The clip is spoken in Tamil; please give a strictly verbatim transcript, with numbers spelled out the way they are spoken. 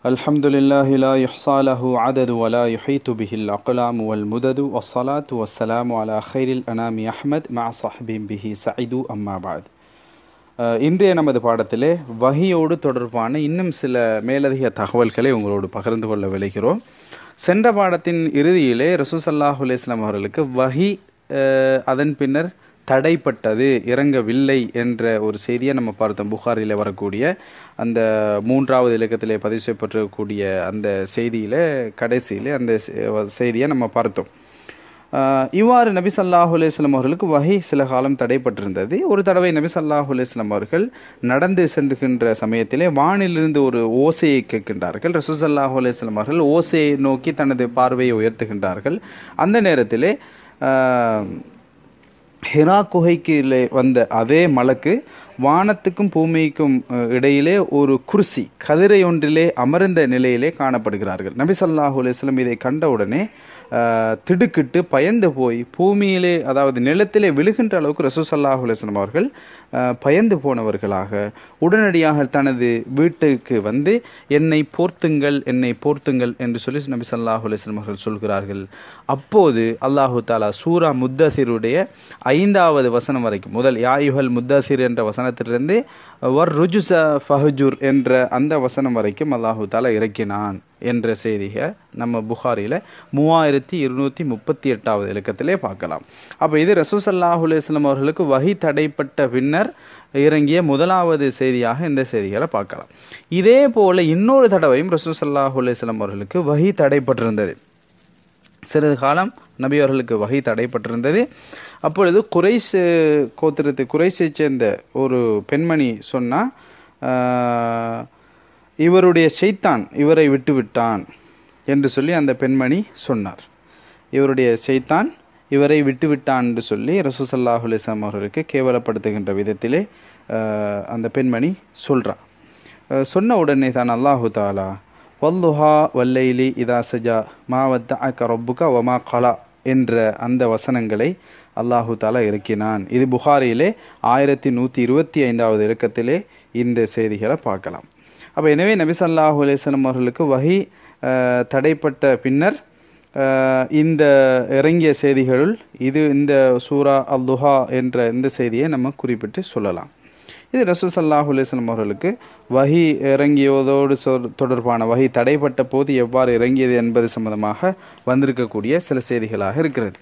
الحمد لله لا يحصى له عدد ولا يحيط به الأقلام والمدد والصلاة والسلام على خير الأنام أحمد مع صحب به سعيد أما بعد. இன்றைய நமது பாடத்திலே வஹியோடு தொடர்பான இன்னும் சில மேலதிக தகவல்களை உங்களோடு பகிர்ந்து கொள்ள விளைகிறோம். சென்ற பாடத்தின் இறுதியிலே ரசூல் ஸல்லல்லாஹு அலைஹி வஸல்லம் அவர்களுக்கு வஹி அதன் பின்னர் தடைப்பட்டது, இறங்கவில்லை என்ற ஒரு செய்தியை நம்ம பார்த்தோம். புகாரில் வரக்கூடிய அந்த மூன்றாவது இலக்கத்திலே பதிவு செய்யப்பட்டிருக்கக்கூடிய அந்த செய்தியில் கடைசியில் அந்த செய்தியை நம்ம பார்த்தோம். இவ்வாறு நபி ஸல்லல்லாஹு அலைஹி வஸல்லம் அவர்களுக்கு வஹி சில காலம் தடைப்பட்டிருந்தது. ஒரு தடவை நபி ஸல்லல்லாஹு அலைஹி வஸல்லம் அவர்கள் நடந்து சென்றுகின்ற சமயத்திலே வானிலிருந்து ஒரு ஓசையை கேட்கின்றார்கள். ரசூல் ஸல்லல்லாஹு அலைஹி வஸல்லம் அவர்கள் ஓசையை நோக்கி தனது பார்வையை உயர்த்துகின்றார்கள். அந்த நேரத்திலே ஹிரா குகைக்கு வந்த அதே மலக்கு வானத்துக்கும் பூமிக்கும் இடையிலே ஒரு குர்சி கதிரை ஒன்றிலே அமர்ந்த நிலையிலே காணப்படுகிறார்கள். நபி ஸல்லல்லாஹு அலைஹி வஸல்லம் இதை கண்டவுடனே திடுக்கிட்டு பயந்து போய் பூமியிலே, அதாவது நிலத்திலே விழுகின்ற அளவுக்கு ரசூல் ஸல்லல்லாஹு அலைஹி வஸல்லம் அவர்கள் பயந்து போனவர்களாக உடனடியாக தனது வீட்டுக்கு வந்து என்னை போர்த்துங்கள் என்னை போர்த்துங்கள் என்று சொல்லி நபி ஸல்லல்லாஹு அலைஹி வஸல்லம் அவர்கள் சொல்கிறார்கள். அப்போது அல்லாஹு தாலா சூரா முத்தசிருடைய ஐந்தாவது வசனம் வரைக்கும், முதல் யாயுஹல் முத்தசிர் என்ற வசனத்திலிருந்து வர் ருஜுச ஃபஹஜுர் என்ற அந்த வசனம் வரைக்கும் அல்லாஹு தாலா இறக்கினான் என்ற செய்தியை நம்ம புகாரியில் மூவாயிரத்தி இருநூற்றி முப்பத்தி எட்டாவது இலக்கத்திலே பார்க்கலாம். அப்போ இது ரசூல் ஸல்லல்லாஹு அலைஹி வஸல்லம் அவர்களுக்கு வஹி தடைப்பட்ட பின்னர் இறங்கிய முதலாவது செய்தியாக இந்த செய்திகளை பார்க்கலாம். இதே போல் இன்னொரு தடவையும் ரசூல் ஸல்லல்லாஹு அலைஹி வஸல்லம் அவர்களுக்கு வஹி தடைப்பட்டிருந்தது. சிறிது காலம் நபி அவர்களுக்கு வஹி தடைப்பட்டிருந்தது. அப்பொழுது குறைஷ் கோத்திரத்து குறைஷை சேர்ந்த ஒரு பெண்மணி சொன்னால், இவருடைய ஷைத்தான் இவரை விட்டுவிட்டான் என்று சொல்லி அந்த பெண்மணி சொன்னார். இவருடைய ஷைத்தான் இவரை விட்டுவிட்டான் என்று சொல்லி ரசூல் ஸல்லல்லாஹு அலைஹி வஸல்லம் அவர்களுக்கு கேவலப்படுத்துகின்ற விதத்திலே அந்த பெண்மணி சொல்கிறார். சொன்ன உடனே தான் அல்லாஹு தாலா வல்லுஹா வல்லைலி இதா சஜா மா வத்தஅக ரப்புக வமா கலா என்ற அந்த வசனங்களை அல்லாஹு தாலா இறக்கினான். இது புகாரியிலே ஆயிரத்தி நூற்றி இருபத்தி ஐந்தாவது இலக்கத்திலே இந்த செய்திகளை பார்க்கலாம். அப்போ எனவே நபி ஸல்லல்லாஹு அலைஹி வஸல்லம் அவர்களுக்கு வஹி தடைப்பட்ட பின்னர் இந்த இறங்கிய செய்திகளுள் இது இந்த சூரா அல்-துஹா என்ற இந்த செய்தியை நம்ம குறிப்பிட்டு சொல்லலாம். இது ரசூல் ஸல்லல்லாஹு அலைஹி வஸல்லம் அவர்களுக்கு வஹி இறங்கியதோடு தொடர்பான வஹி தடைப்பட்ட போது எவ்வாறு இறங்கியது என்பது சம்பந்தமாக வந்திருக்கக்கூடிய சில செய்திகளாக இருக்கிறது.